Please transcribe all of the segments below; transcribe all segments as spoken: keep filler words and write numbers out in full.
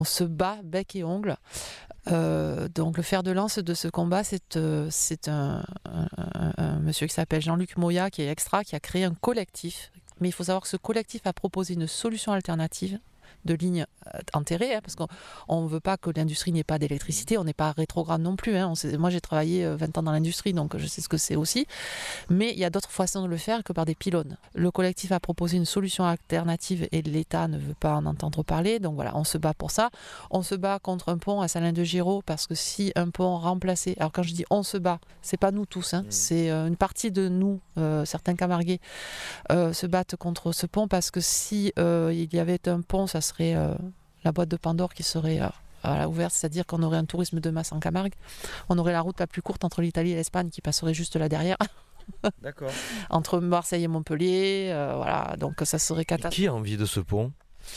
On se bat bec et ongles. Euh, donc le fer de lance de ce combat, c'est, euh, c'est un, un, un, un monsieur qui s'appelle Jean-Luc Moya, qui est extra, qui a créé un collectif. Mais il faut savoir que ce collectif a proposé une solution alternative de lignes enterrées, hein, parce qu'on ne veut pas que l'industrie n'ait pas d'électricité, on n'est pas rétrograde non plus. Hein, on sait, moi j'ai travaillé vingt ans dans l'industrie, donc je sais ce que c'est aussi. Mais il y a d'autres façons de le faire que par des pylônes. Le collectif a proposé une solution alternative et l'État ne veut pas en entendre parler, donc voilà, on se bat pour ça. On se bat contre un pont à Salins-de-Giraud, parce que si un pont remplacé, alors quand je dis on se bat, c'est pas nous tous, hein, mmh. c'est euh, une partie de nous, euh, certains Camarguais, euh, se battent contre ce pont, parce que si euh, il y avait un pont, ça serait Euh, la boîte de Pandore qui serait euh, voilà, ouverte, c'est-à-dire qu'on aurait un tourisme de masse en Camargue. On aurait la route la plus courte entre l'Italie et l'Espagne qui passerait juste là derrière. D'accord. Entre Marseille et Montpellier, euh, voilà, donc ça serait catastrophique. Qui a envie de ce pont ?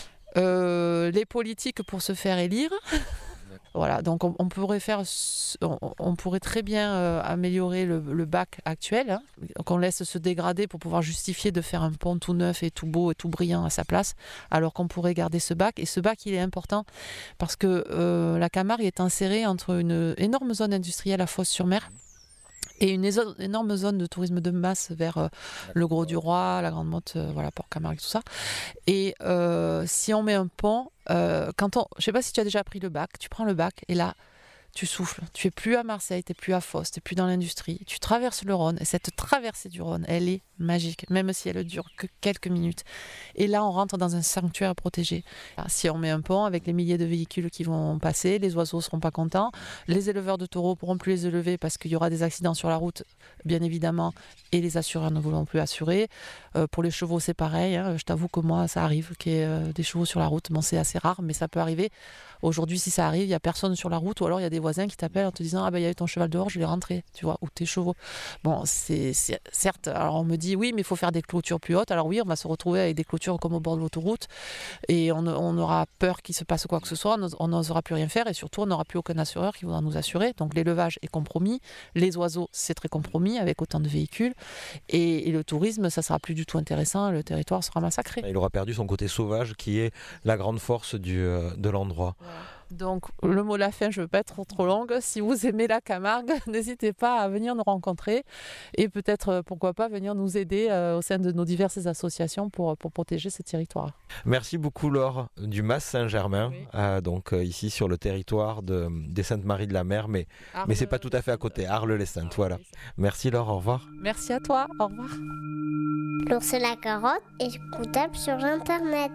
euh, Les politiques pour se faire élire. Voilà, donc on, on pourrait faire, on, on pourrait très bien euh, améliorer le, le bac actuel, hein, qu'on laisse se dégrader pour pouvoir justifier de faire un pont tout neuf et tout beau et tout brillant à sa place, alors qu'on pourrait garder ce bac. Et ce bac, il est important parce que euh, la Camargue est insérée entre une énorme zone industrielle à Fos-sur-Mer et une énorme zone de tourisme de masse vers euh, le Gros-du-Roi, la Grande Motte, euh, voilà, Port-Camargue, tout ça. Et euh, si on met un pont, euh, quand on, je ne sais pas si tu as déjà pris le bac, tu prends le bac et là, tu souffles. Tu n'es plus à Marseille, tu n'es plus à Fos, tu n'es plus dans l'industrie. Tu traverses le Rhône et cette traversée du Rhône, elle est magique, même si elle dure que quelques minutes. Et là, on rentre dans un sanctuaire protégé. Alors, si on met un pont avec les milliers de véhicules qui vont passer, les oiseaux ne seront pas contents. Les éleveurs de taureaux ne pourront plus les élever parce qu'il y aura des accidents sur la route, bien évidemment, et les assureurs ne voudront plus assurer. Euh, pour les chevaux, c'est pareil. Hein. Je t'avoue que moi, ça arrive qu'il y ait euh, des chevaux sur la route. Bon, c'est assez rare, mais ça peut arriver. Aujourd'hui, si ça arrive, il n'y a personne sur la route, ou alors il y a des voisins qui t'appellent en te disant « Ah ben, il y avait ton cheval dehors, je l'ai rentré, tu vois, ou tes chevaux. » Bon, c'est, c'est certes, alors on me dit « Oui, mais il faut faire des clôtures plus hautes. » Alors oui, on va se retrouver avec des clôtures comme au bord de l'autoroute, et on, on aura peur qu'il se passe quoi que ce soit, on n'osera plus rien faire, et surtout, on n'aura plus aucun assureur qui voudra nous assurer. Donc l'élevage est compromis, les oiseaux, c'est très compromis, avec autant de véhicules, et, et le tourisme, ça sera plus du tout intéressant, le territoire sera massacré. Il aura perdu son côté sauvage, qui est la grande force du, euh, de l'endroit. Voilà. Donc le mot de la fin, je ne veux pas être trop, trop longue. Si vous aimez la Camargue, n'hésitez pas à venir nous rencontrer et peut-être, pourquoi pas, venir nous aider euh, au sein de nos diverses associations pour, pour protéger ce territoire. Merci beaucoup Laure du Mas Saint-Germain, oui. euh, donc euh, ici sur le territoire de, des Saintes-Maries-de-la-Mer, mais, Arles, mais c'est pas tout à fait à côté, Arles-les-Saintes, Arles, voilà. les Saintes. Merci Laure, au revoir. Merci à toi, au revoir. L'ours et la carotte est écoutable sur Internet.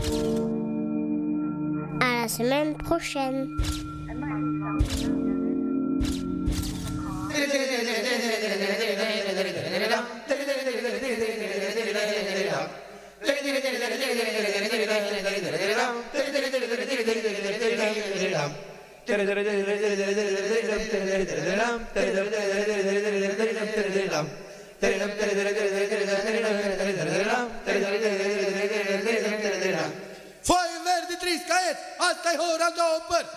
À la semaine prochaine. Foi verde triscaet, asta e hora două părți.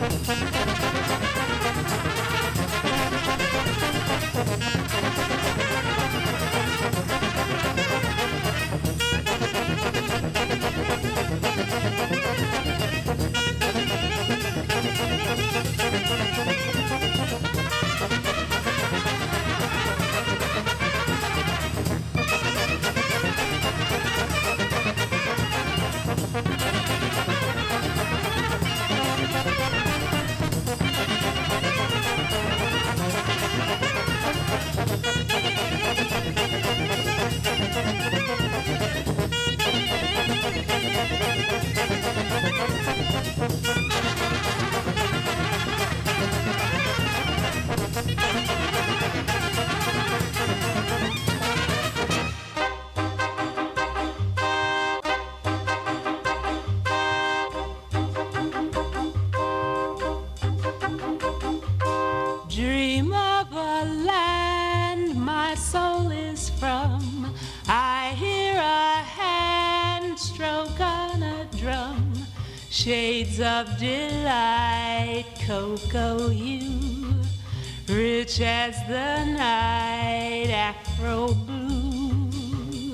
Dream of a land my soul is from. I hear a hand stroke on a drum. Shades of delight, cocoa hue, rich as the night, afro blue.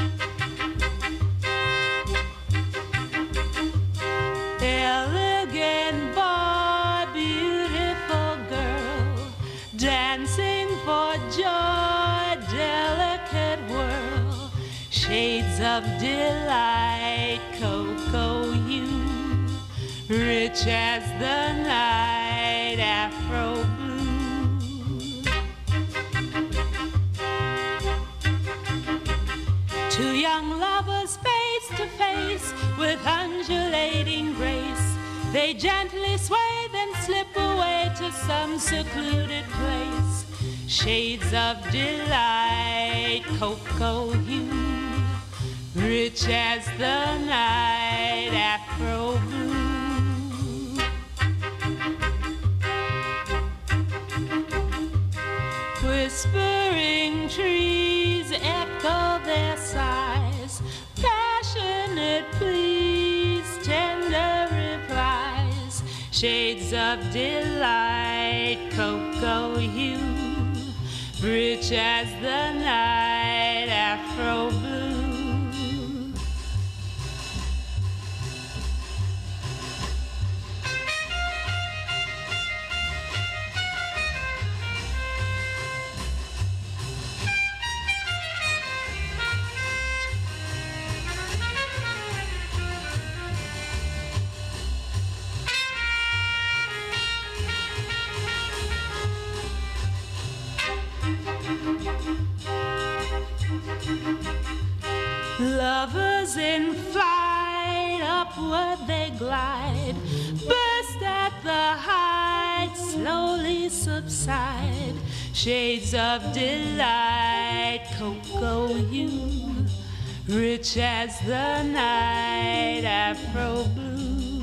Elegant boy, beautiful girl, dancing for joy, delicate whirl. Shades of delight, cocoa hue, rich as the night, afro blue. Two young lovers face to face with undulating grace. They gently sway, then slip away to some secluded place. Shades of delight, cocoa hue, rich as the night, afro blue. Whispering trees echo their sighs, passionate pleas, tender replies. Shades of delight, cocoa hue, rich as the night, afro blue. Lovers in flight, upward they glide, burst at the height, slowly subside. Shades of delight, cocoa hue, rich as the night, afro blue.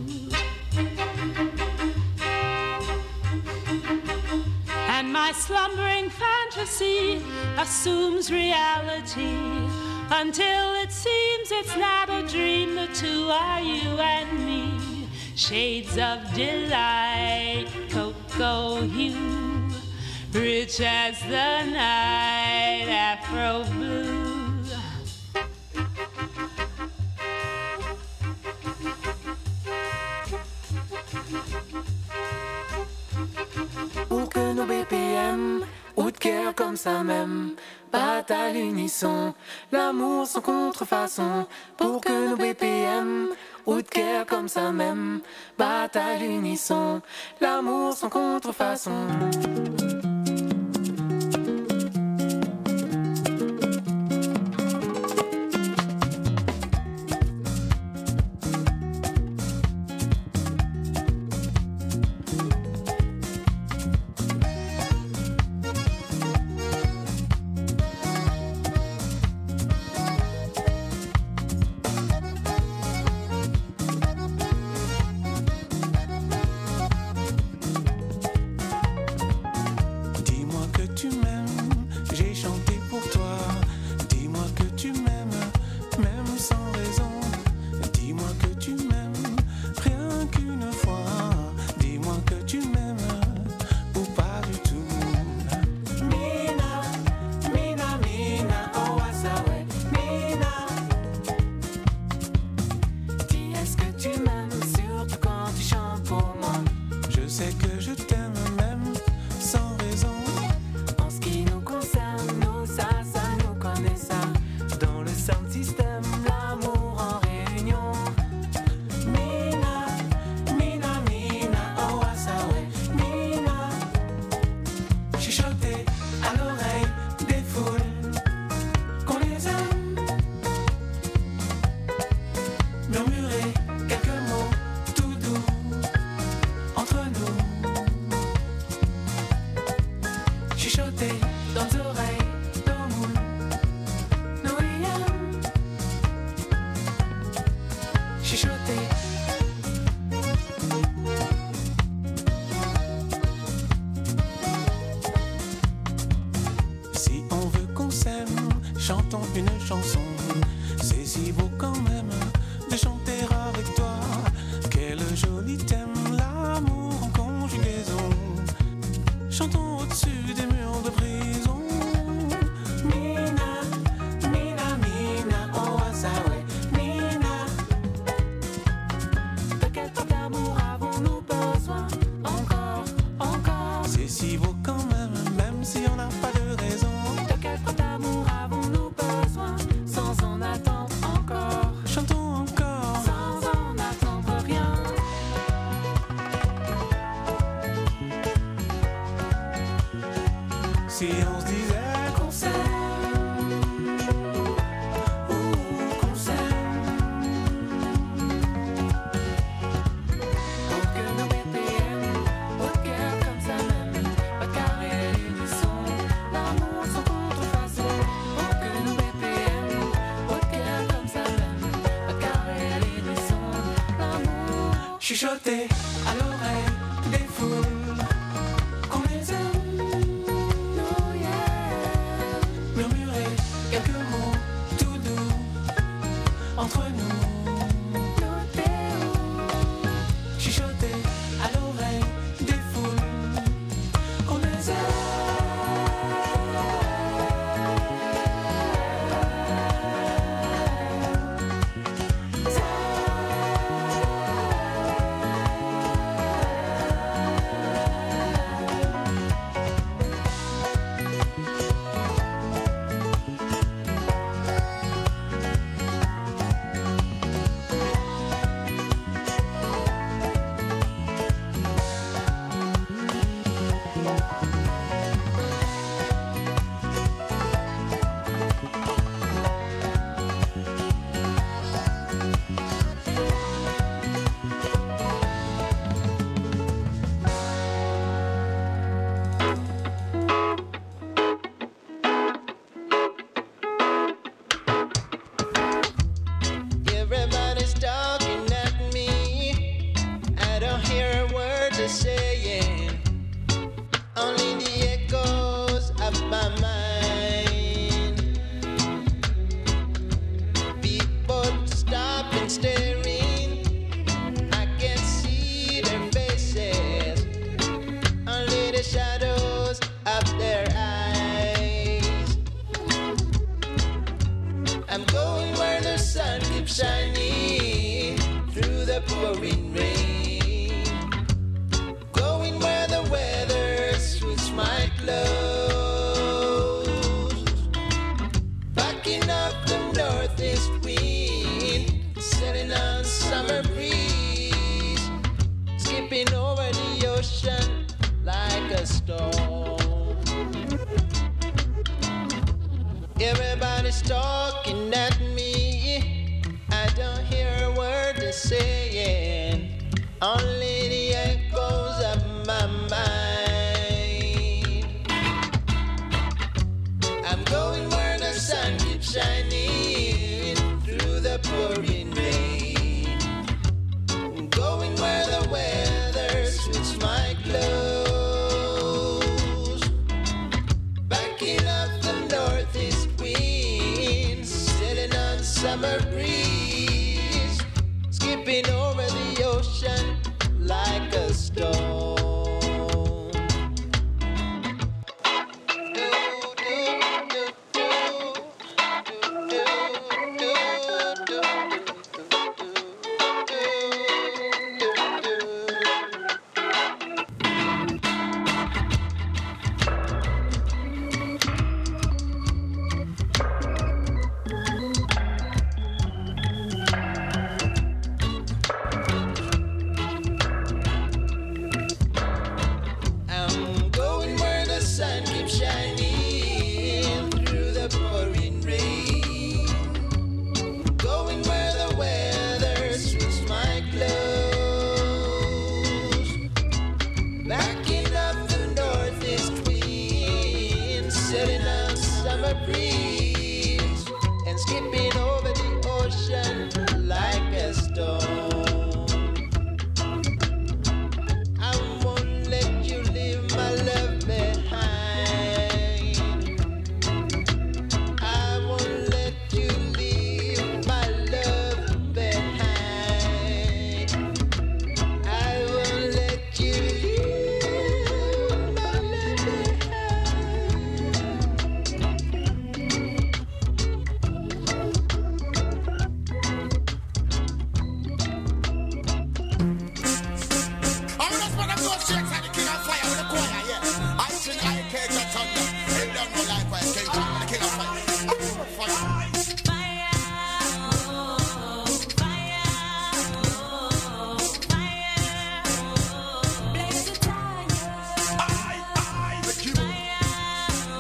And my slumbering fantasy assumes reality, until it seems it's not a dream. The two are you and me. Shades of delight, cocoa hue, rich as the night, afro blue. Pour que nos B P M, ou de cœur comme ça même, battent à l'unisson, l'amour sans contrefaçon. Pour que nos B P M, ou de cœur comme ça même, battent à l'unisson, l'amour sans contrefaçon. Si on se disait qu'on s'aime, ou qu'on s'aime, pour que nos B P M, au cœur comme ça même, pas de carré à l'unisson, l'amour sans contrefaçon. Pour que nos B P M, au cœur comme ça même, pas de carré à l'unisson, l'amour chuchoté à l'oreille des foules qu'on les aime. Oh yeah. Murmurer quelques mots tout doux entre nous. Chuchoter à l'oreille des foules qu'on les aime. Everybody's talking at me. I don't hear a word they're saying. Only the echoes of my mind. People stop and staring. I can't see their faces. Only the shadows of their eyes. I'm going where the sun keeps shining through the pouring rain. Going where the weather suits my clothes. Backing up the northeast wind, sailing on summer breeze. Skipping over the ocean like a storm. Everybody's talking at me. I don't hear a word they're saying. Only the echoes of my mind. I'm going where the sun keeps shining through the pouring rain. Going where the weather suits my clothes. Backing up the northeast wind, sailing on summer breeze. Skipping over the ocean like a stone. I'm going where the sun keeps shining through the pouring rain. Going where the weather suits my clothes. Backing up the northeast wind, sailing on summer breeze, and skipping over the ocean like a stone. I won't let you leave my love behind. I won't let you leave my love behind. I won't let you leave my love I'm just one of those chicks and the king of fire with the choir, yeah. I sing I can't get thunder. They don't know like why I can't come with the king of fire. Fire. I, I, the king.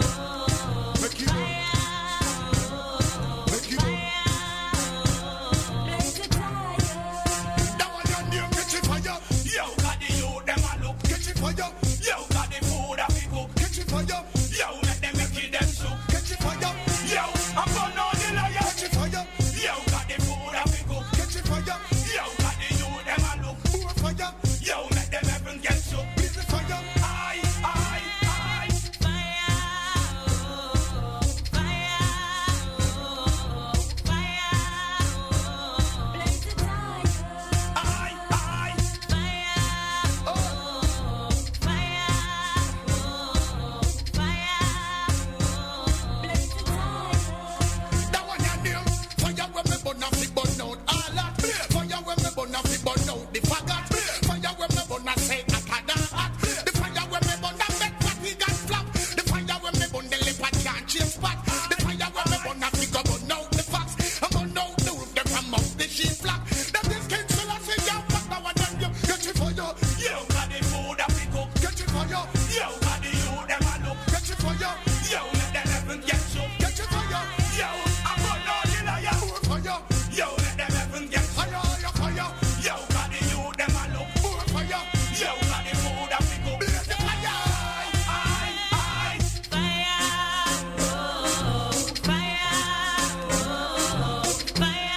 fire. Yo, make them heaven get shook. Blaze the fire. I, I, I. Fire, oh, fire, oh, fire, oh, blaze the fire. I, I. Fire, oh, fire, oh, fire, oh, blaze the fire. That one your name. Fire when me burn off the burn out all that. Fire when me burn off the burn out the faggot. Fire when me burn off say akada hot. The fire when me burn off make party got flop. The fire when me burn the leopard can't change spot. The fire when me burn off the go burn out the fox. I'm burn out the roof them from up the sheep flock. That is King Selassie ya fuck that one them you. Get your fire. Yo got the food that we cook. Get your fire. Yo got the you them a look. Get your fire. Yo let them heaven get shook. Get your fire. Yo I'm burn all in a ya. Fire. Yo let them heaven get fire. Fire. Fire. Yo got the you them a look. Fire. Yo got the food that we cook. Blaze the fire. I, I, Fire, oh, fire, oh, fire,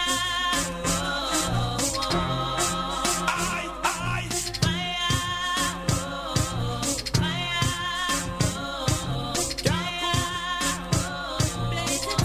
oh, I, I. fire, oh, fire, oh, blaze the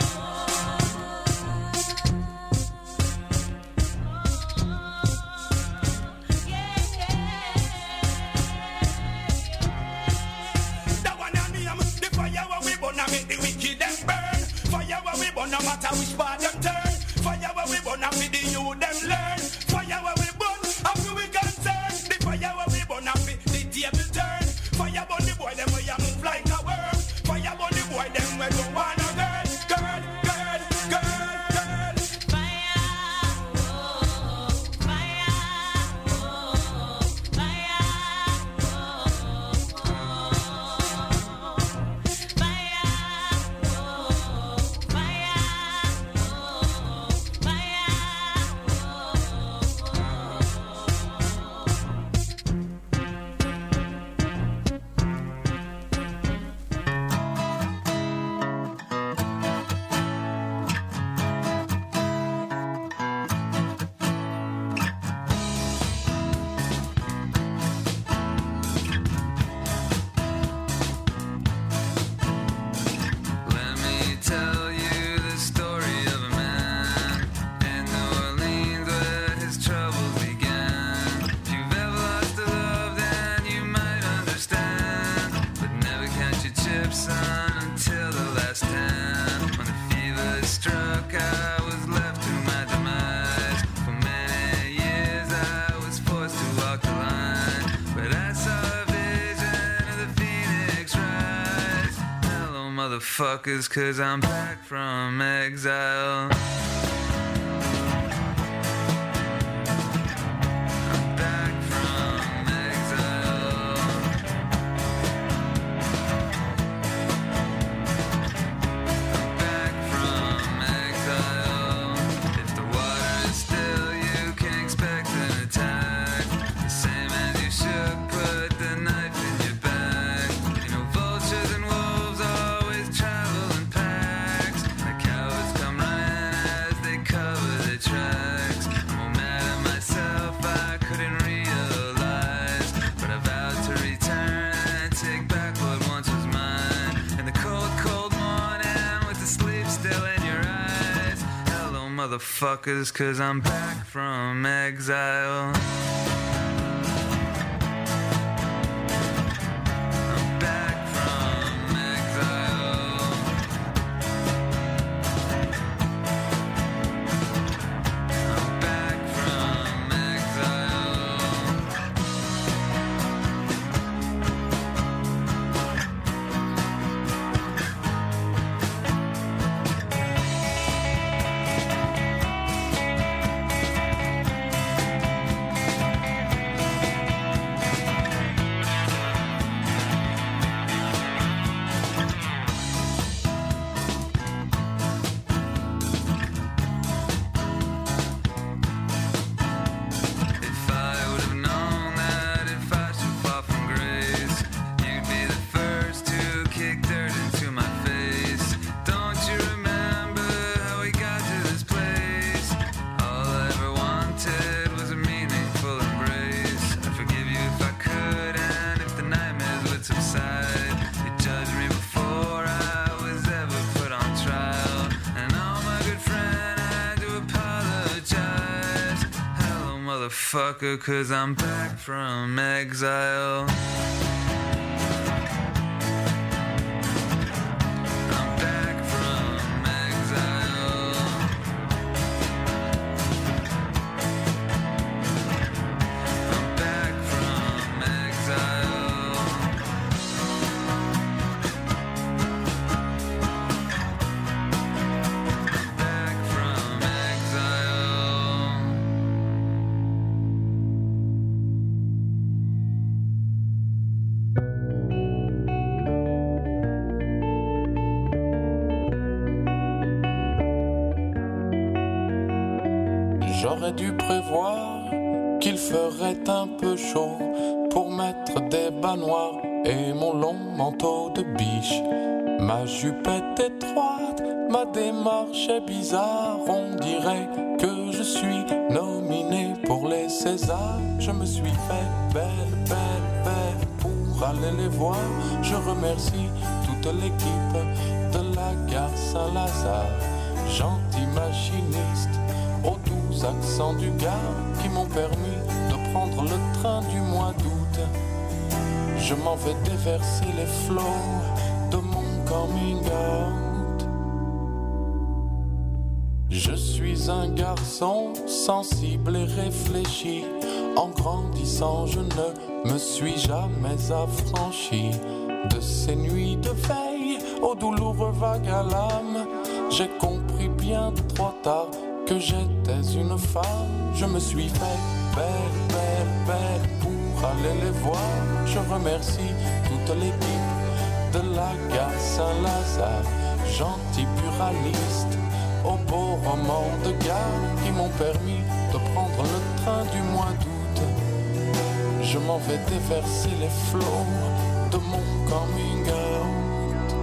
That one a name. The fire where we burn a make the wicked them burn. Fire where we burn no matter which part them turn. Fire where we burn a for the youth them learn. Fire where we burn after we concern. The fire where we burn a for the table turn. Fire burn the boy them where you move like a worm. Fire burn the boy them where you wanna girl, girl, girl, girl, girl. fire, oh, fire, oh, fire, Let me tell you the story of a man in New Orleans where his troubles began. If you've ever lost a love, then you might understand. But never count your chips, son, until the last ten. When the fever struck, I was left to my demise. For many years, I was forced to walk the line. But I saw a vision of the phoenix rise. Hello, motherfuckers, cause I'm back from exile. I'm back from exile. I'm back from exile. If the water is still, you can expect an attack. The same as you should put the knife in your back. You know, vultures and wolves always travel in packs. The cowards come running as they cover their tracks. I'm all mad at myself, I couldn't realize. But I vowed to return and take back what once was mine. In the cold, cold morning with the sleep still in your eyes. Hello, motherfuckers, cause I'm back from exile. I'm back from exile. I'm back from exile. motherfucker, cause I'm back from exile. J'aurais dû prévoir qu'il ferait un peu chaud pour mettre des bas noirs et mon long manteau de biche. Ma jupe est étroite, ma démarche est bizarre. On dirait que je suis nominé pour les Césars. Je me suis fait belle, belle, belle pour aller les voir. Je remercie toute l'équipe de la gare Saint-Lazare. Gentil machiniste aux doux accents du gars qui m'ont permis de prendre le train du mois d'août. Je m'en vais déverser les flots de mon coming out. Je suis un garçon sensible et réfléchi. En grandissant, je ne me suis jamais affranchi de ces nuits de veille aux douloureux vagues à l'âme. J'ai compris bien trop tard que j'étais une femme. Je me suis fait belle, belle, belle pour aller les voir. Je remercie toute l'équipe de la gare Saint-Lazare. Gentils buralistes aux beaux romans de gare qui m'ont permis de prendre le train du mois d'août. Je m'en vais déverser les flots de mon coming out.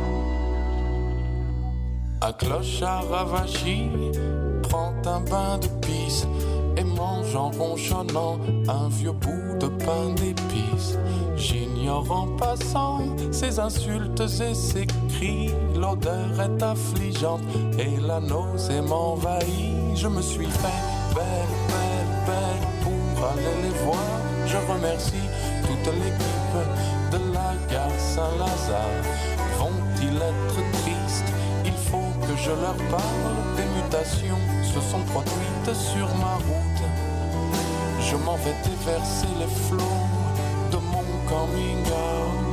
Un clochard ravachi prend un bain de pisse et mange en ronchonnant un vieux bout de pain d'épices. J'ignore en passant ses insultes et ses cris. L'odeur est affligeante et la nausée m'envahit. Je me suis fait belle, belle, belle pour aller les voir. Je remercie toute l'équipe de la gare Saint-Lazare. Vont-ils être tristes? Il faut que je leur parle. Des mutations se sont produites sur ma route. Je m'en vais déverser les flots de mon coming out.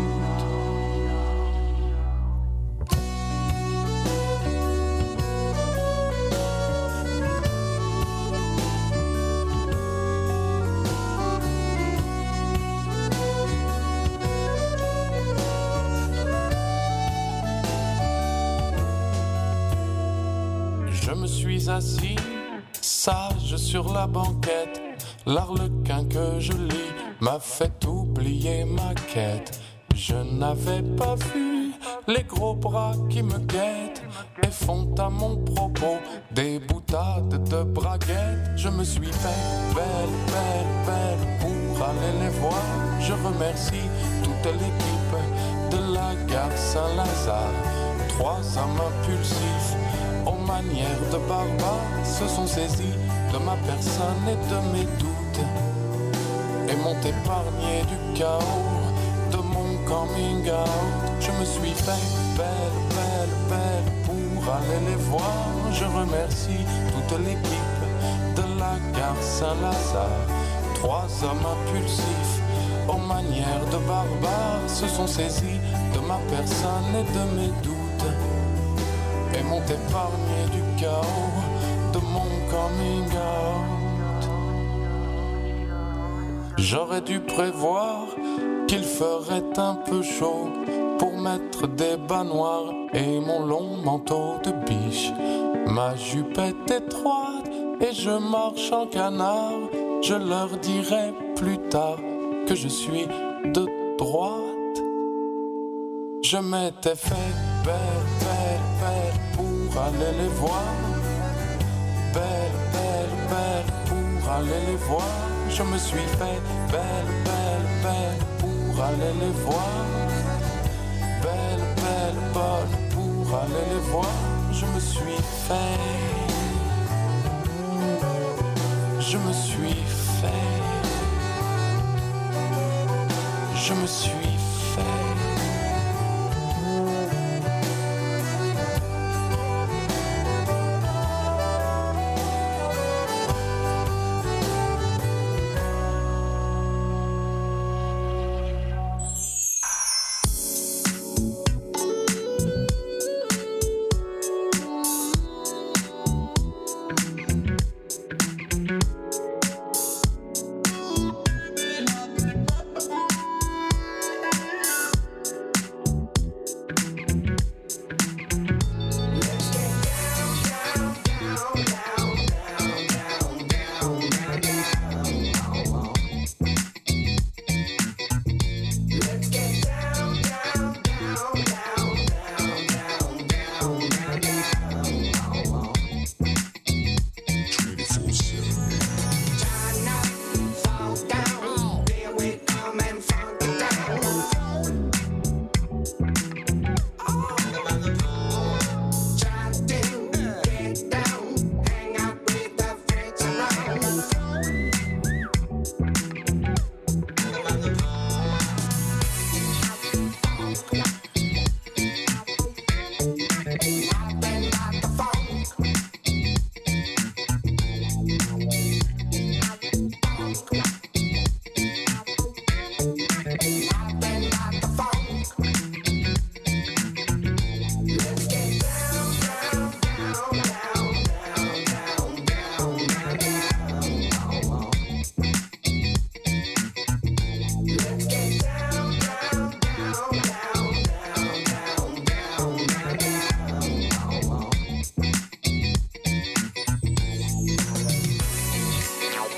Je me suis assis, sage sur la banquette. L'arlequin que je lis m'a fait oublier ma quête. Je n'avais pas vu les gros bras qui me guettent et font à mon propos des boutades de braguettes. Je me suis fait belle, belle, belle pour aller les voir. Je remercie toute l'équipe de la gare Saint-Lazare. Trois hommes impulsifs aux manières de barbares se sont saisis de ma personne et de mes doutes et m'ont épargné du chaos de mon coming out. Je me suis fait belle, belle, belle pour aller les voir. Je remercie toute l'équipe de la gare Saint-Lazare. Trois hommes impulsifs aux manières de barbares se sont saisis de ma personne et de mes doutes et m'ont épargné du chaos de mon coming out. J'aurais dû prévoir qu'il ferait un peu chaud pour mettre des bas noirs et mon long manteau de biche. Ma jupe est étroite et je marche en canard. Je leur dirai plus tard que je suis de droite. Je m'étais fait belle, belle, belle pour aller les voir. Belle, belle, belle pour aller les voir. Je me suis fait belle, belle, belle pour aller les voir. Belle, belle, bonne pour aller les voir. Je me suis fait. Je me suis fait. je me suis fait.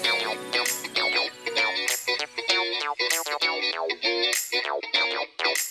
Thank you.